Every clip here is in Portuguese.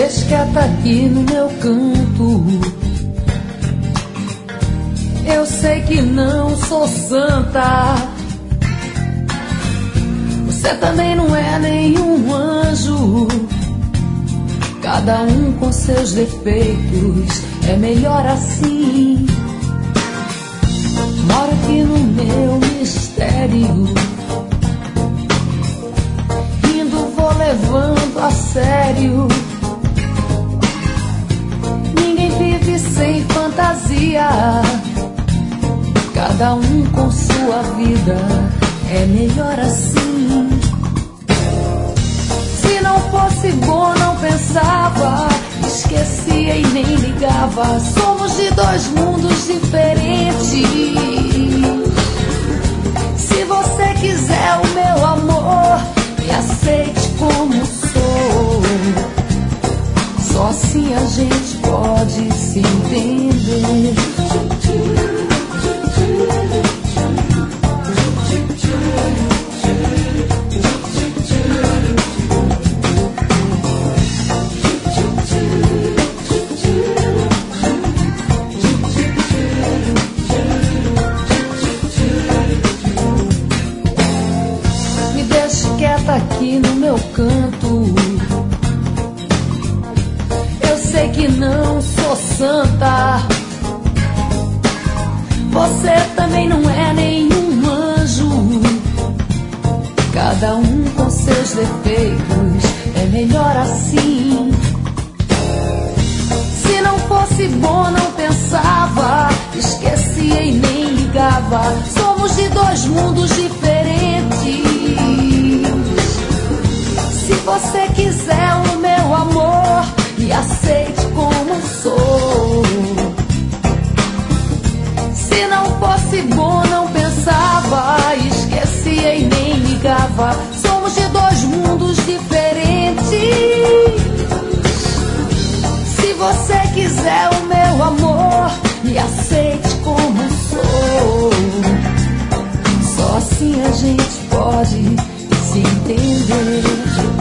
deixo quieta aqui no meu canto. Eu sei que não sou santa, você também não é nenhum anjo. Cada um com seus defeitos, é melhor assim. Moro aqui no meu mistério, indo vou levando a sério. Ninguém vive sem fantasia, cada um com sua vida, é melhor assim. Se não fosse bom não pensava, esquecia e nem ligava. Somos de dois mundos diferentes. Se você quiser o meu amor, me aceite como sou. Só assim a gente pode se entender. Aqui no meu canto, eu sei que não sou santa, você também não é nenhum anjo. Cada um com seus defeitos, é melhor assim. Se não fosse bom não pensava, esquecia e nem ligava. Somos de dois mundos diferentes. Se você quiser o meu amor, me aceite como sou. Se não fosse bom não pensava, esquecia e nem ligava. Somos de dois mundos diferentes. Se você quiser o meu amor, me aceite como sou. Só assim a gente pode se entender.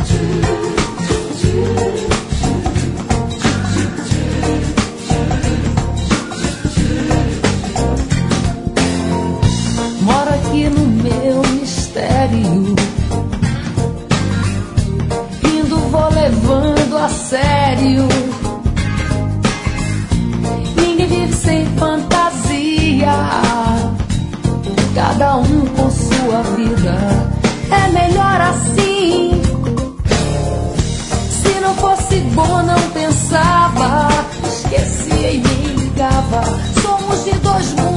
Moro aqui no meu mistério, indo vou levando a sério. Ninguém vive sem fantasia, cada um com sua vida, é melhor assim. Se não fosse bom não pensava, esquecia e nem ligava. Somos de dois mundos